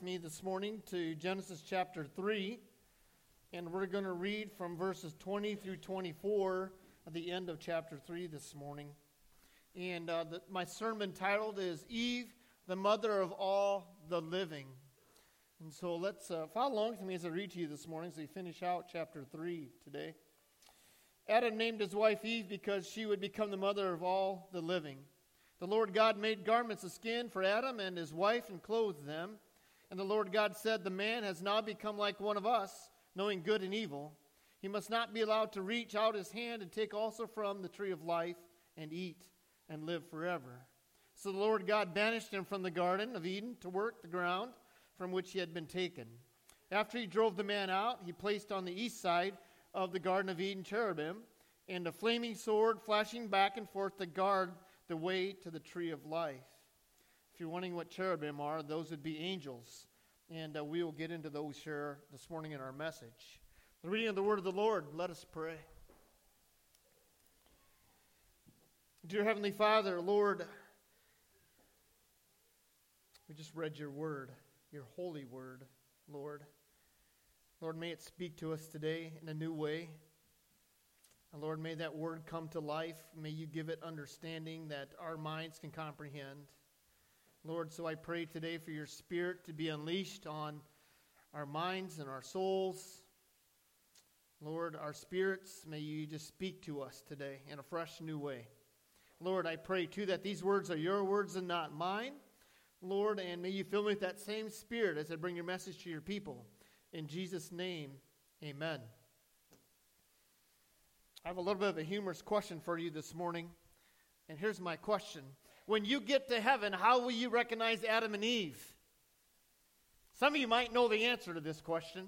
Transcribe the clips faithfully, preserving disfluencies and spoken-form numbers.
with me this morning to Genesis chapter three, and we're going to read from verses twenty through twenty-four at the end of chapter three this morning. And uh, the, my sermon titled is Eve, the Mother of All the Living. And so let's uh, follow along with me as I read to you this morning as we finish out chapter three today. Adam named his wife Eve because she would become the mother of all the living. The Lord God made garments of skin for Adam and his wife and clothed them. And the Lord God said, "The man has now become like one of us, knowing good and evil. He must not be allowed to reach out his hand and take also from the tree of life and eat and live forever." So the Lord God banished him from the Garden of Eden to work the ground from which he had been taken. After he drove the man out, he placed on the east side of the Garden of Eden cherubim and a flaming sword flashing back and forth to guard the way to the tree of life. If you're wondering what cherubim are, those would be angels. And uh, we will get into those here this morning in our message. The reading of the word of the Lord, let us pray. Dear Heavenly Father, Lord, we just read your word, your holy word, Lord. Lord, may it speak to us today in a new way. And Lord, may that word come to life. May you give it understanding that our minds can comprehend. Lord, so I pray today for your Spirit to be unleashed on our minds and our souls. Lord, our spirits, may you just speak to us today in a fresh new way. Lord, I pray too that these words are your words and not mine. Lord, and may you fill me with that same Spirit as I bring your message to your people. In Jesus' name, amen. I have a little bit of a humorous question for you this morning. And here's my question. When you get to heaven, how will you recognize Adam and Eve? Some of you might know the answer to this question.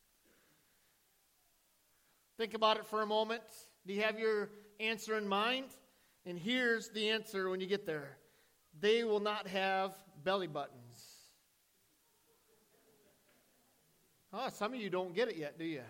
Think about it for a moment. Do you have your answer in mind? And here's the answer when you get there. They will not have belly buttons. Oh, some of you don't get it yet, do you?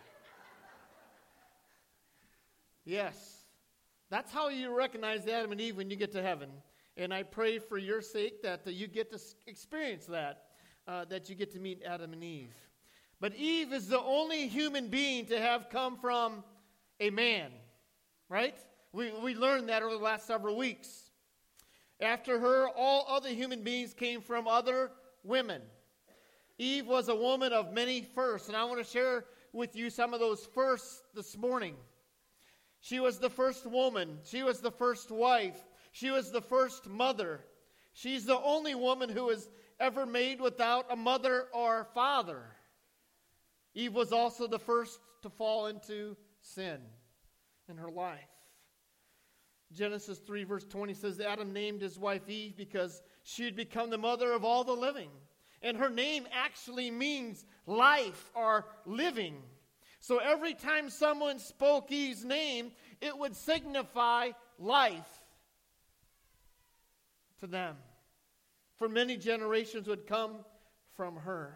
Yes. That's how you recognize Adam and Eve when you get to heaven. And I pray for your sake that uh, you get to experience that, uh, that you get to meet Adam and Eve. But Eve is the only human being to have come from a man, right? We, we learned that over the last several weeks. After her, all other human beings came from other women. Eve was a woman of many firsts, and I want to share with you some of those firsts this morning. She was the first woman. She was the first wife. She was the first mother. She's the only woman who was ever made without a mother or father. Eve was also the first to fall into sin in her life. Genesis three verse twenty says, Adam named his wife Eve because she had become the mother of all the living. And her name actually means life or living. So every time someone spoke Eve's name, it would signify life to them. For many generations would come from her.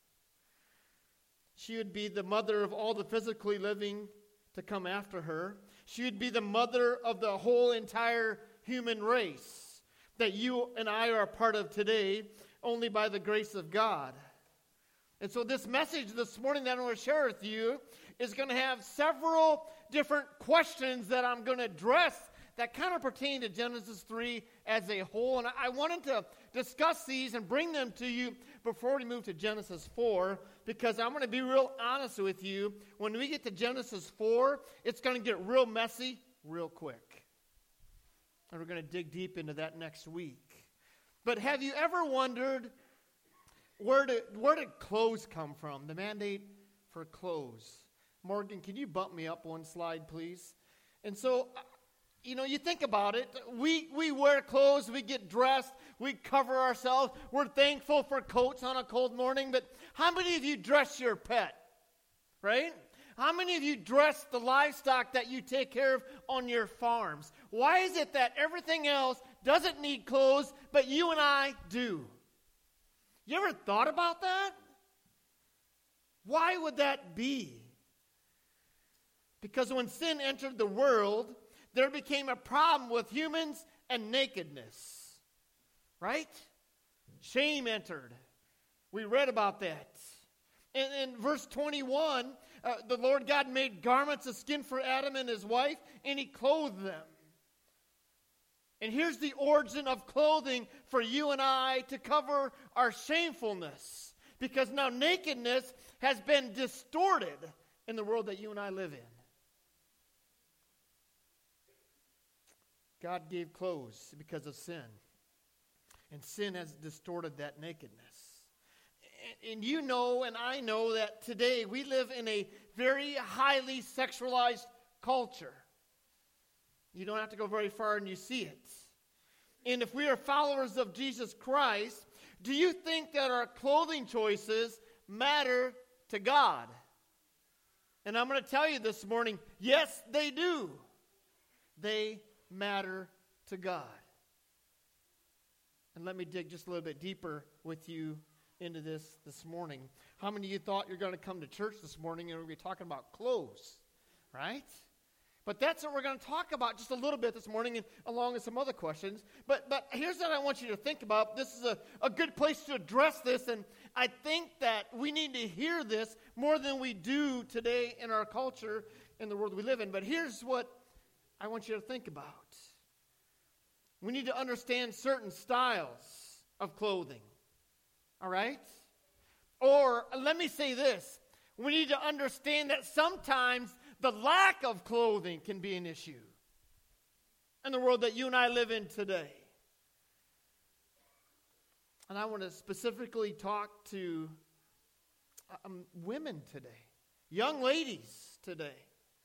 She would be the mother of all the physically living to come after her. She would be the mother of the whole entire human race that you and I are a part of today, only by the grace of God. And so this message this morning that I want to share with you is going to have several different questions that I'm going to address that kind of pertain to Genesis three as a whole. And I wanted to discuss these and bring them to you before we move to Genesis four, because I'm going to be real honest with you. When we get to Genesis four, it's going to get real messy real quick. And we're going to dig deep into that next week. But have you ever wondered, where did, where did clothes come from? The mandate for clothes. Morgan, can you bump me up one slide, please? And so, you know, you think about it. We we wear clothes, we get dressed, we cover ourselves. We're thankful for coats on a cold morning, but how many of you dress your pet, right? How many of you dress the livestock that you take care of on your farms? Why is it that everything else doesn't need clothes, but you and I do? You ever thought about that? Why would that be? Because when sin entered the world, there became a problem with humans and nakedness. Right? Shame entered. We read about that. In, in verse twenty-one, uh, the Lord God made garments of skin for Adam and his wife, and he clothed them. And here's the origin of clothing for you and I to cover our shamefulness. Because now nakedness has been distorted in the world that you and I live in. God gave clothes because of sin. And sin has distorted that nakedness. And you know and I know that today we live in a very highly sexualized culture. You don't have to go very far and you see it. And if we are followers of Jesus Christ, do you think that our clothing choices matter to God? And I'm going to tell you this morning, yes, they do. They matter to God. And let me dig just a little bit deeper with you into this this morning. How many of you thought you're going to come to church this morning and we're going to be talking about clothes, right? But that's what we're going to talk about just a little bit this morning, and along with some other questions. But but here's what I want you to think about. This is a, a good place to address this, and I think that we need to hear this more than we do today in our culture, in the world we live in. But here's what I want you to think about. We need to understand certain styles of clothing. All right? Or let me say this. We need to understand that sometimes the lack of clothing can be an issue in the world that you and I live in today. And I want to specifically talk to um, women today, young ladies today.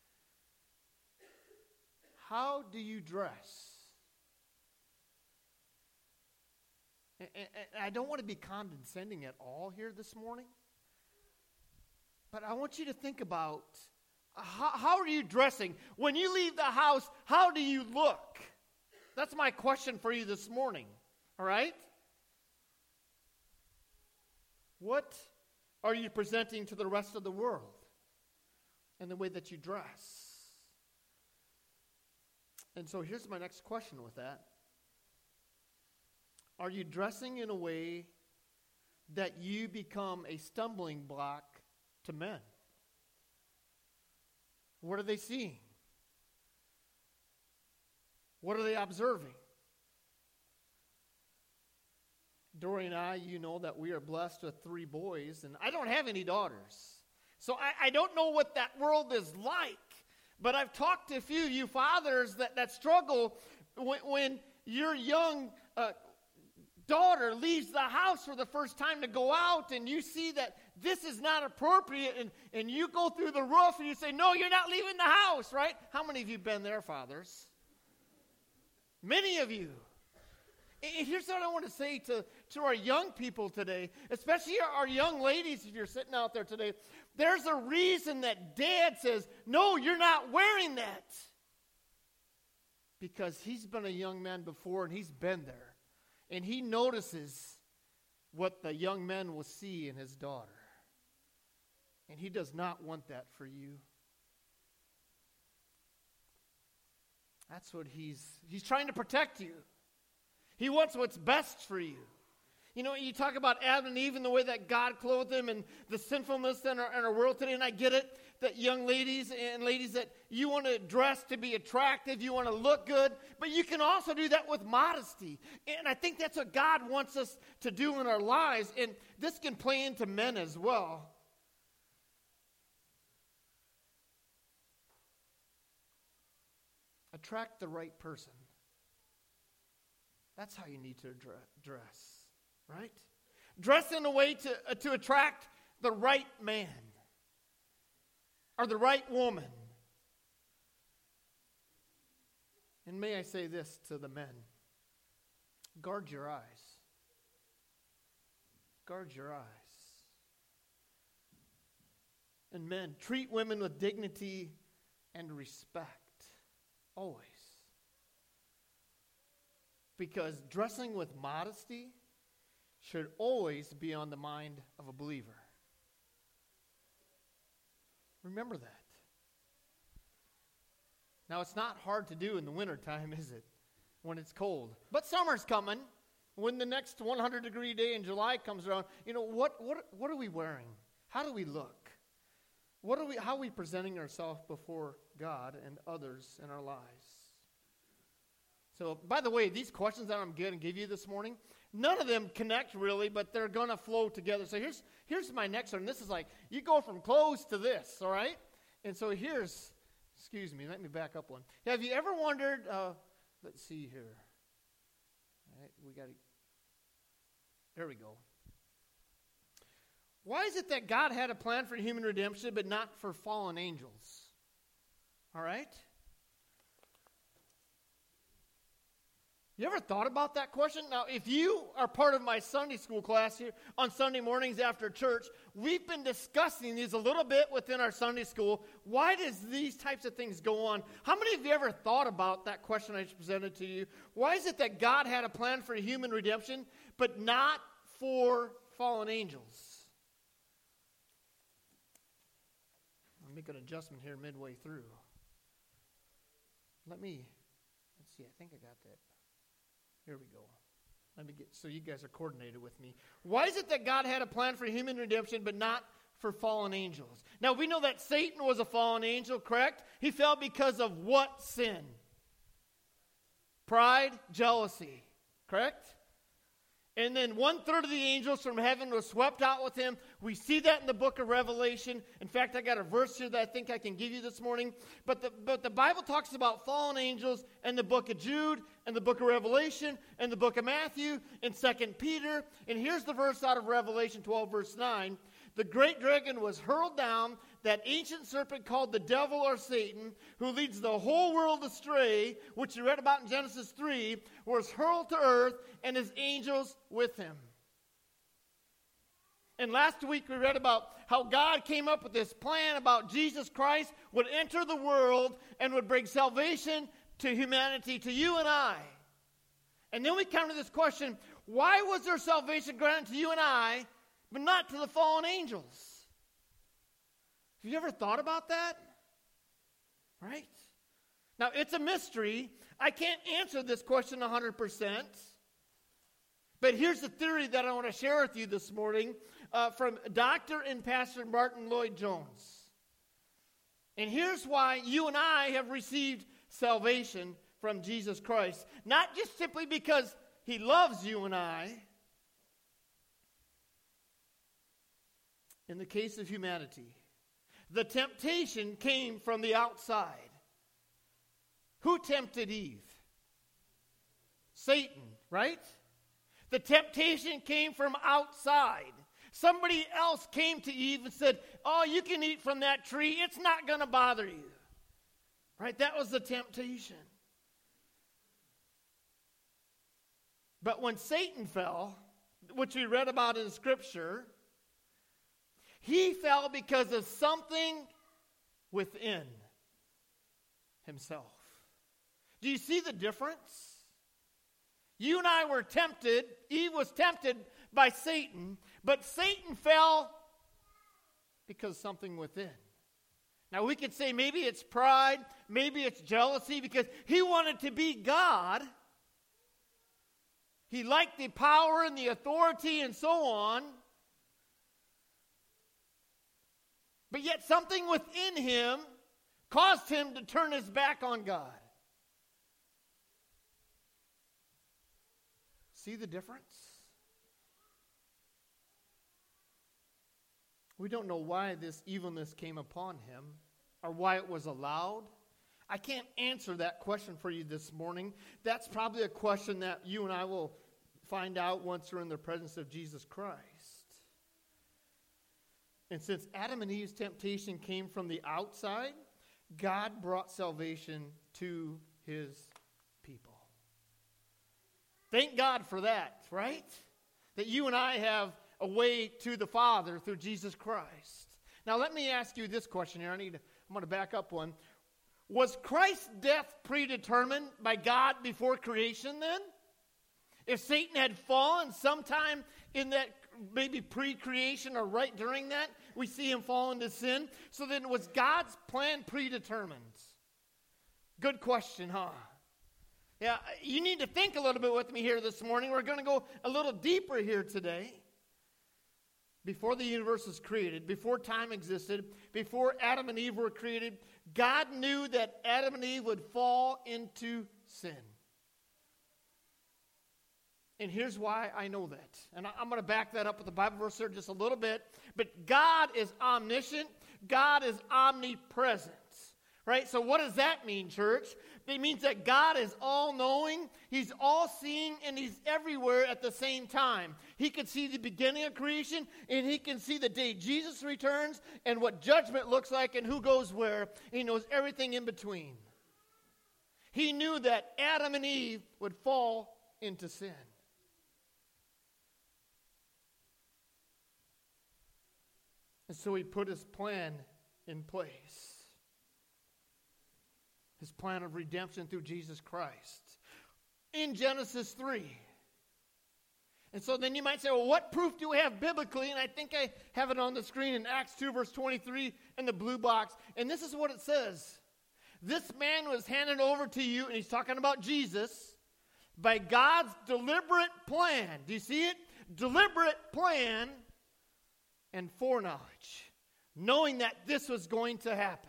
How do you dress? And, and, and I don't want to be condescending at all here this morning, but I want you to think about How, how are you dressing? When you leave the house, how do you look? That's my question for you this morning. All right? What are you presenting to the rest of the world in the way that you dress? And so here's my next question with that. Are you dressing in a way that you become a stumbling block to men? What are they seeing? What are they observing? Dory and I, you know that we are blessed with three boys, and I don't have any daughters. So I, I don't know what that world is like, but I've talked to a few of you fathers that, that struggle when, when your young uh, daughter leaves the house for the first time to go out, and you see that this is not appropriate, and, and you go through the roof and you say, no, you're not leaving the house, right? How many of you have been there, fathers? Many of you. And here's what I want to say to, to our young people today, especially our young ladies, if you're sitting out there today. There's a reason that Dad says, no, you're not wearing that. Because he's been a young man before, and he's been there. And he notices what the young man will see in his daughter. And he does not want that for you. That's what he's, he's trying to protect you. He wants what's best for you. You know, you talk about Adam and Eve and the way that God clothed them and the sinfulness in our, in our world today, and I get it, that young ladies and ladies that you want to dress to be attractive, you want to look good, but you can also do that with modesty. And I think that's what God wants us to do in our lives, and this can play into men as well. Attract the right person. That's how you need to dress, right? Dress in a way to, uh, to attract the right man or the right woman. And may I say this to the men. Guard your eyes. Guard your eyes. And men, treat women with dignity and respect. Always. Because dressing with modesty should always be on the mind of a believer. Remember that. Now, it's not hard to do in the wintertime, is it? When it's cold. But summer's coming. when the next one hundred degree day in July comes around, you know, what what what are we wearing? How do we look? What are we how are we presenting ourselves before God and others in our lives? So, by the way, these questions that I'm going to give you this morning, none of them connect really, but they're going to flow together. So here's here's my next one. This is like, you go from clothes to this, all right? And so here's, excuse me, let me back up one. Have you ever wondered, uh, let's see here. All right, we got to, there we go. Why is it that God had a plan for human redemption, but not for fallen angels? All right? You ever thought about that question? Now, if you are part of my Sunday school class here on Sunday mornings after church, we've been discussing these a little bit within our Sunday school. Why does these types of things go on? How many of you ever thought about that question I just presented to you? Why is it that God had a plan for human redemption, but not for fallen angels? I'll make an adjustment here midway through. Let me, let's see, I think I got that. Here we go. Let me get so you guys are coordinated with me. Why is it that God had a plan for human redemption but not for fallen angels? Now we know that Satan was a fallen angel, correct? He fell because of what sin? Pride, jealousy, correct? And then one third of the angels from heaven was swept out with him. We see that in the book of Revelation. In fact, I got a verse here that I think I can give you this morning. But the, but the Bible talks about fallen angels in the book of Jude, and the book of Revelation, and the book of Matthew, and Second Peter. And here's the verse out of Revelation twelve, verse nine. The great dragon was hurled down, that ancient serpent called the devil or Satan, who leads the whole world astray, which you read about in Genesis three, was hurled to earth, and his angels with him. And last week we read about how God came up with this plan about Jesus Christ would enter the world and would bring salvation to humanity, to you and I. And then we come to this question, why was there salvation granted to you and I, but not to the fallen angels? Have you ever thought about that? Right? Now, it's a mystery. I can't answer this question one hundred percent. But here's the theory that I want to share with you this morning uh, from Doctor and Pastor Martin Lloyd-Jones. And here's why you and I have received salvation from Jesus Christ. Not just simply because he loves you and I. In the case of humanity, the temptation came from the outside. Who tempted Eve? Satan, right? The temptation came from outside. Somebody else came to Eve and said, oh, you can eat from that tree. It's not going to bother you. Right? That was the temptation. But when Satan fell, which we read about in Scripture, he fell because of something within himself. Do you see the difference? You and I were tempted. Eve was tempted by Satan, but Satan fell because of something within. Now we could say maybe it's pride, maybe it's jealousy, because he wanted to be God. He liked the power and the authority and so on. But yet something within him caused him to turn his back on God. See the difference? We don't know why this evilness came upon him or why it was allowed. I can't answer that question for you this morning. That's probably a question that you and I will find out once we're in the presence of Jesus Christ. And since Adam and Eve's temptation came from the outside, God brought salvation to his people. Thank God for that, right? That you and I have a way to the Father through Jesus Christ. Now let me ask you this question here. I need to, I'm going to back up one. Was Christ's death predetermined by God before creation then? If Satan had fallen sometime in that maybe pre-creation or right during that, we see him fall into sin. So then was God's plan predetermined? Good question, huh? Yeah, you need to think a little bit with me here this morning. We're going to go a little deeper here today. Before the universe was created, before time existed, before Adam and Eve were created, God knew that Adam and Eve would fall into sin. And here's why I know that. And I'm going to back that up with the Bible verse there just a little bit. But God is omniscient. God is omnipresent. Right? So what does that mean, church? It means that God is all-knowing, He's all-seeing, and He's everywhere at the same time. He can see the beginning of creation, and He can see the day Jesus returns, and what judgment looks like, and who goes where. He knows everything in between. He knew that Adam and Eve would fall into sin. And so He put His plan in place. His plan of redemption through Jesus Christ. In Genesis three. And so then you might say, well, what proof do we have biblically? And I think I have it on the screen in Acts two, verse twenty-three, in the blue box. And this is what it says. This man was handed over to you, and he's talking about Jesus, by God's deliberate plan. Do you see it? Deliberate plan and foreknowledge. Knowing that this was going to happen.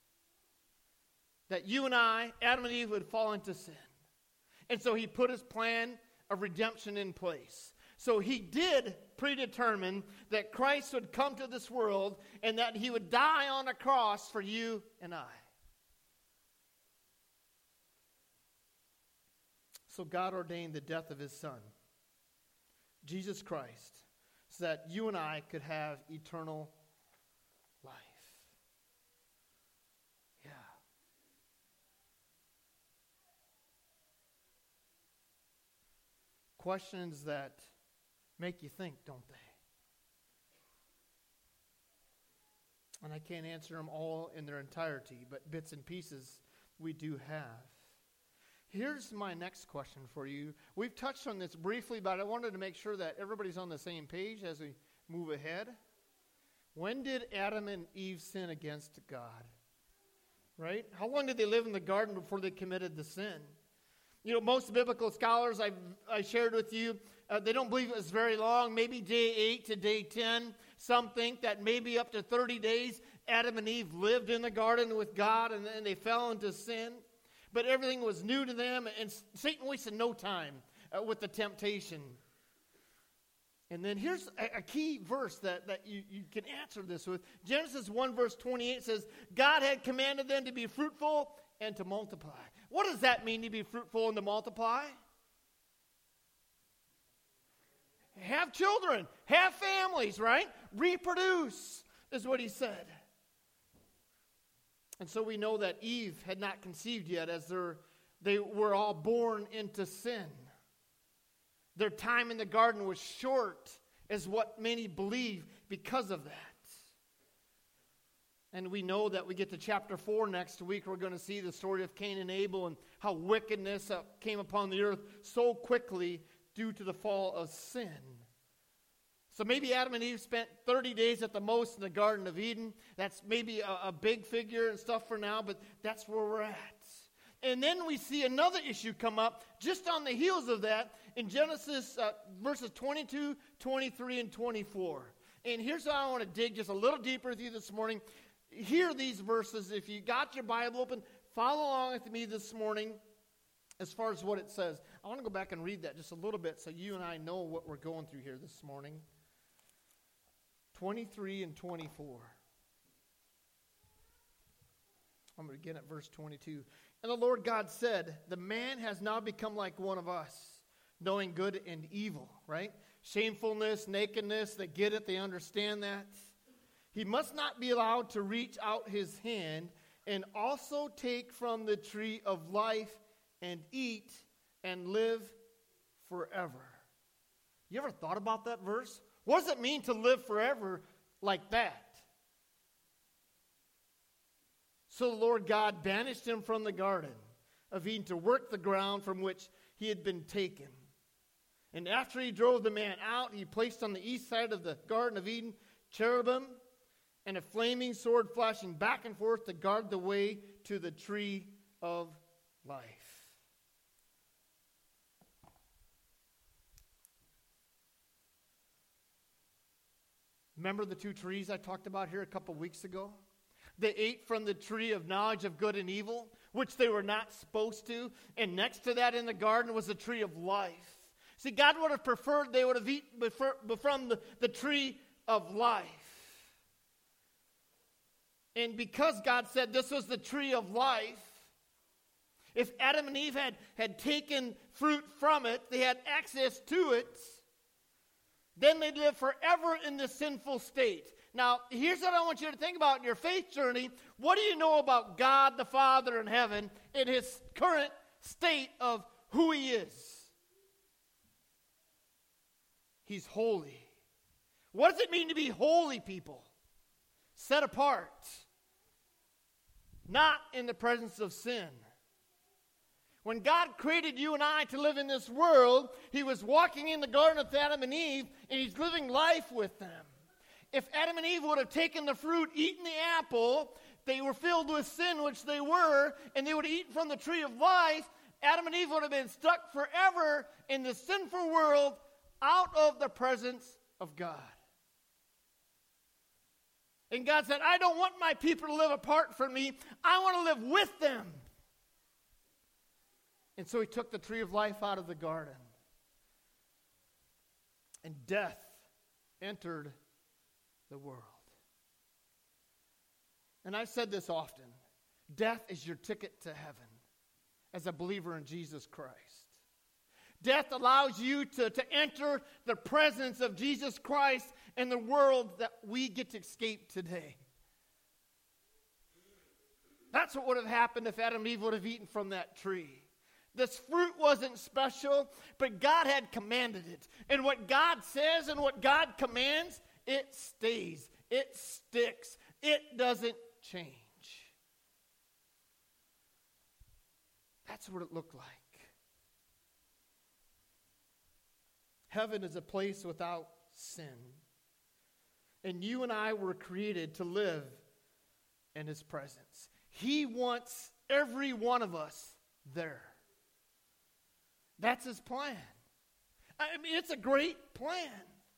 That you and I, Adam and Eve, would fall into sin. And so He put His plan of redemption in place. So He did predetermine that Christ would come to this world and that He would die on a cross for you and I. So God ordained the death of His Son, Jesus Christ, so that you and I could have eternal life. Yeah. Questions that make you think, don't they? And I can't answer them all in their entirety, but bits and pieces we do have. Here's my next question for you. We've touched on this briefly, but I wanted to make sure that everybody's on the same page as we move ahead. When did Adam and Eve sin against God? Right? How long did they live in the garden before they committed the sin? You know, most biblical scholars I've I shared with you, uh, they don't believe it was very long, maybe day eight to day ten. Some think that maybe up to thirty days, Adam and Eve lived in the garden with God, and then they fell into sin. But everything was new to them, and Satan wasted no time uh, with the temptation. And then here's a, a key verse that, that you, you can answer this with. Genesis one, verse twenty-eight says, God had commanded them to be fruitful and to multiply. What does that mean, to be fruitful and to multiply? Have children. Have families, right? Reproduce is what He said. And so we know that Eve had not conceived yet, as they were all born into sin. Their time in the garden was short, is what many believe, because of that. And we know that we get to chapter four next week. We're going to see the story of Cain and Abel and how wickedness uh, came upon the earth so quickly due to the fall of sin. So maybe Adam and Eve spent thirty days at the most in the Garden of Eden. That's maybe a, a big figure and stuff for now, but that's where we're at. And then we see another issue come up just on the heels of that in Genesis uh, verses twenty-two, twenty-three, and twenty-four. And here's how I want to dig just a little deeper with you this morning. Hear these verses. If you got your Bible open, follow along with me this morning as far as what it says. I want to go back and read that just a little bit so you and I know what we're going through here this morning. twenty-three and twenty-four. I'm going to begin at verse twenty-two. And the Lord God said, the man has now become like one of us, knowing good and evil, right? Shamefulness, nakedness, they get it, they understand that. He must not be allowed to reach out his hand and also take from the tree of life and eat and live forever. You ever thought about that verse? What does it mean to live forever like that? So the Lord God banished him from the garden of Eden to work the ground from which he had been taken. And after he drove the man out, he placed on the east side of the Garden of Eden cherubim and a flaming sword flashing back and forth to guard the way to the tree of life. Remember the two trees I talked about here a couple weeks ago? They ate from the tree of knowledge of good and evil, which they were not supposed to. And next to that in the garden was the tree of life. See, God would have preferred they would have eaten from the, the tree of life. And because God said this was the tree of life, if Adam and Eve had, had taken fruit from it, they had access to it, then they'd live forever in this sinful state. Now, here's what I want you to think about in your faith journey. What do you know about God the Father in heaven in his current state of who he is? He's holy. What does it mean to be holy, people? Set apart. Not in the presence of sin. When God created you and I to live in this world, he was walking in the garden with Adam and Eve, and he's living life with them. If Adam and Eve would have taken the fruit, eaten the apple, they were filled with sin, which they were, and they would have eaten from the tree of life, Adam and Eve would have been stuck forever in the sinful world, out of the presence of God. And God said, I don't want my people to live apart from me. I want to live with them. And so he took the tree of life out of the garden. And death entered the world. And I've said this often. Death is your ticket to heaven as a believer in Jesus Christ. Death allows you to, to enter the presence of Jesus Christ in the world that we get to escape today. That's what would have happened if Adam and Eve would have eaten from that tree. This fruit wasn't special, but God had commanded it. And what God says and what God commands, it stays. It sticks. It doesn't change. That's what it looked like. Heaven is a place without sin. And you and I were created to live in his presence. He wants every one of us there. That's his plan. I mean, it's a great plan.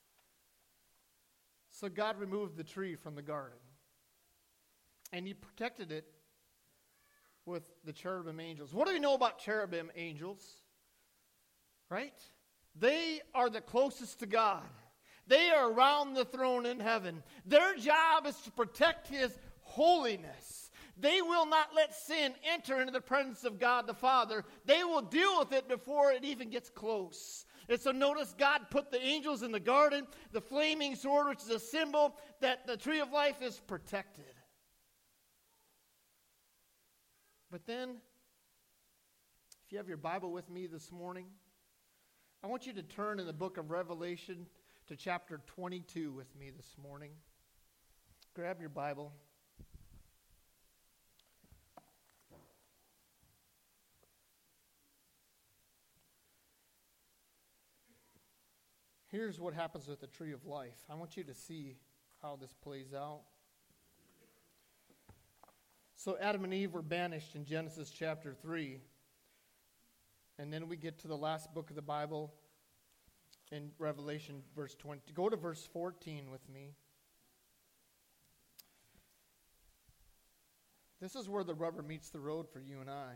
So God removed the tree from the garden. And he protected it with the cherubim angels. What do we know about cherubim angels? Right? They are the closest to God. They are around the throne in heaven. Their job is to protect his holiness. They will not let sin enter into the presence of God the Father. They will deal with it before it even gets close. And so notice God put the angels in the garden, the flaming sword, which is a symbol that the tree of life is protected. But then, if you have your Bible with me this morning, I want you to turn in the book of Revelation to chapter twenty-two with me this morning. Grab your Bible. Here's what happens with the tree of life. I want you to see how this plays out. So Adam and Eve were banished in Genesis chapter three. And then we get to the last book of the Bible in Revelation verse twenty. Go to verse fourteen with me. This is where the rubber meets the road for you and I.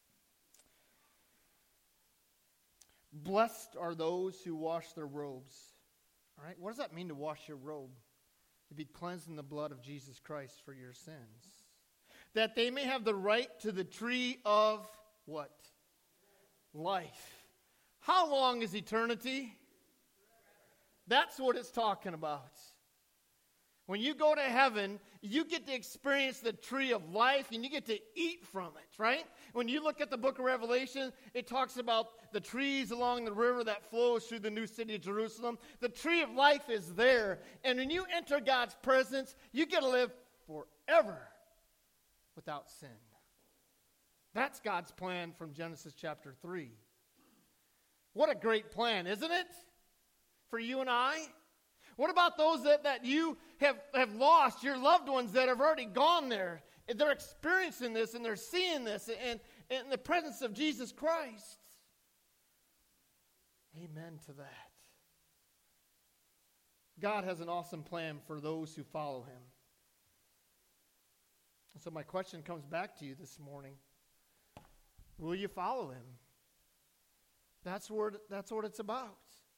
Blessed are those who wash their robes. All right, what does that mean to wash your robe? To be cleansed in the blood of Jesus Christ for your sins. That they may have the right to the tree of what? Life. How long is eternity? That's what it's talking about. When you go to heaven, you get to experience the tree of life and you get to eat from it, right? When you look at the book of Revelation, it talks about the trees along the river that flows through the new city of Jerusalem. The tree of life is there. And when you enter God's presence, you get to live forever without sin. That's God's plan from Genesis chapter three. What a great plan, isn't it? For you and I. What about those that, that you have, have lost, your loved ones that have already gone there? They're experiencing this and they're seeing this in, in the presence of Jesus Christ. Amen to that. God has an awesome plan for those who follow him. And so my question comes back to you this morning. Will you follow him? That's what, that's what it's about.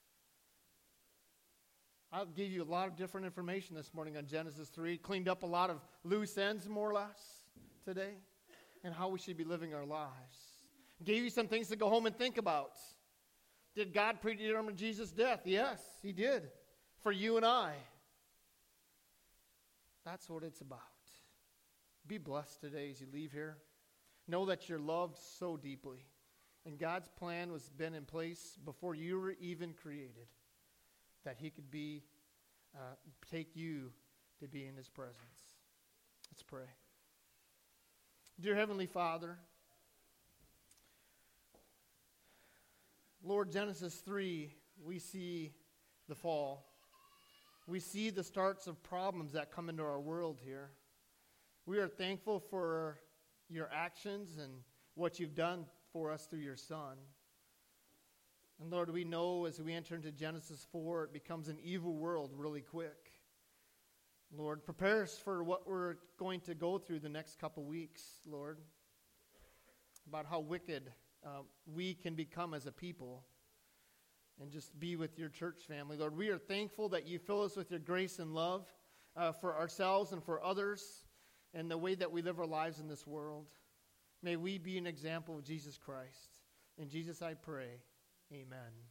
I'll give you a lot of different information this morning on Genesis three. Cleaned up a lot of loose ends, more or less, today. And how we should be living our lives. Gave you some things to go home and think about. Did God predetermine Jesus' death? Yes, he did. For you and I. That's what it's about. Be blessed today as you leave here. Know that you're loved so deeply. And God's plan was been in place before you were even created. That he could be, uh, take you to be in his presence. Let's pray. Dear Heavenly Father, Lord, Genesis three, we see the fall. We see the starts of problems that come into our world here. We are thankful for your actions and what you've done for us through your Son. And Lord, we know as we enter into Genesis four, it becomes an evil world really quick. Lord, prepare us for what we're going to go through the next couple weeks, Lord, about how wicked uh, we can become as a people and just be with your church family. Lord, we are thankful that you fill us with your grace and love uh, for ourselves and for others and the way that we live our lives in this world. May we be an example of Jesus Christ. In Jesus I pray, amen.